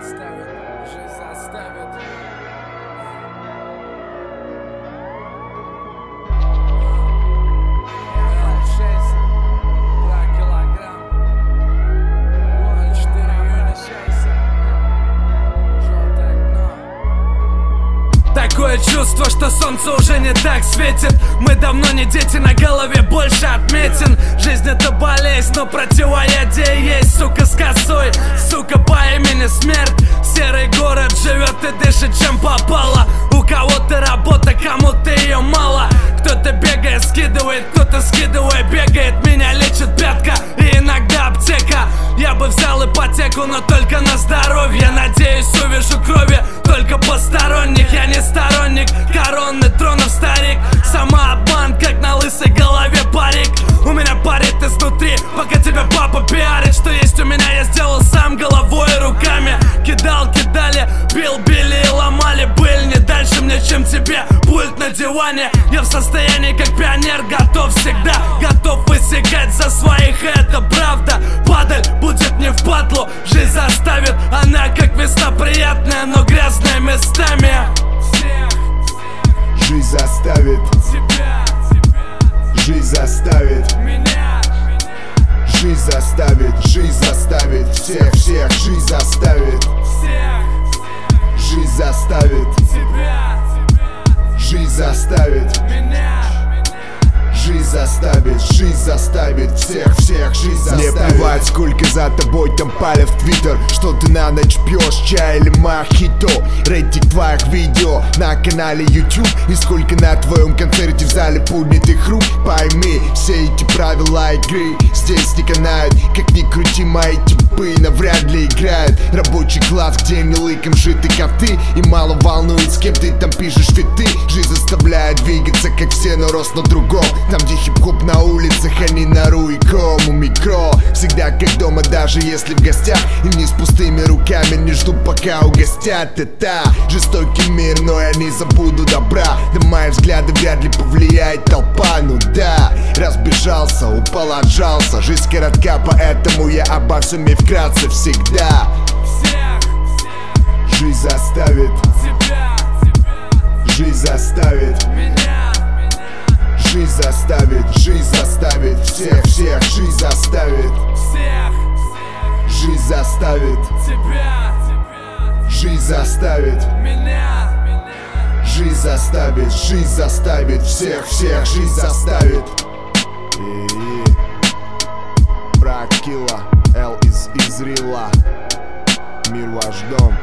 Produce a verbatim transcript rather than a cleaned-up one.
заставит, жизнь заставит. Такое чувство, что солнце уже не так светит. Мы давно не дети, на голове больше отметин. Жизнь это болезнь, но противоядие есть. Сука с косой, сука по имени смерть. Серый город живет и дышит чем попало. У кого-то работа, кому-то ее мало. Кто-то бегает, скидывает, кто-то скидывает, бегает. Меня лечит пятка и иногда аптека. Я бы взял ипотеку, но только на здоровье. Надеюсь, увижу крови только посторонних. Я не сторонник короны, тронов старик. Сама обман, как на лысой голове парик. У меня парит изнутри, пока тебя папа пиарит. Что есть у меня, я сделал сам головой и руками. Кидал, кидали, бил, били и ломали. Быль не дальше мне, чем тебе пульт на диване. Я в состоянии, как пионер, готов всегда. Готов высекать за своих, это правда. Падаль будет не в падлу, жизнь заставит. Она как весна приятная, но грязная местами. Жизнь заставит Тебя, жизнь заставит меня, жизнь заставит, жизнь заставит всех, всех, жизнь заставит, всех, жизнь заставит, тебя, жизнь заставит, меня. жизнь заставит, жизнь заставит всех, всех, жизнь заставит. Мне плевать, сколько за тобой там палят в твиттер. Что ты на ночь пьешь, чай или мохито. Рейтинг твоих видео на канале YouTube. И сколько на твоем концерте в зале поднятых рук. Пойми, все эти правила игры здесь не канают. Как ни крути, мои типы навряд ли играют. Рабочий класс, где не лыком шиты коты. И мало волнует, с кем ты там пишешь фиты. Жизнь заставляет двигаться, как все, но рост на другом. Там, где хип-хоп на улицах, а не на руиком. У микро всегда как дома, даже если в гостях. И не с пустыми руками, не жду, пока угостят. Это жестокий мир, но я не забуду добра. На мои взгляды вряд ли повлияет толпа. Ну да, разбежался, упал, отжался. Жизнь коротка, поэтому я обо всем и вкратце всегда. Жизнь заставит Тебя, жизнь заставит меня, жизнь заставит, жизнь заставит всех, всех, жизнь заставит, всех, жизнь заставит, тебя, жизнь заставит, меня. жизнь заставит, жизнь заставит всех, всех, жизнь заставит. Бракила, Эл из Изрила, мир ваш дом.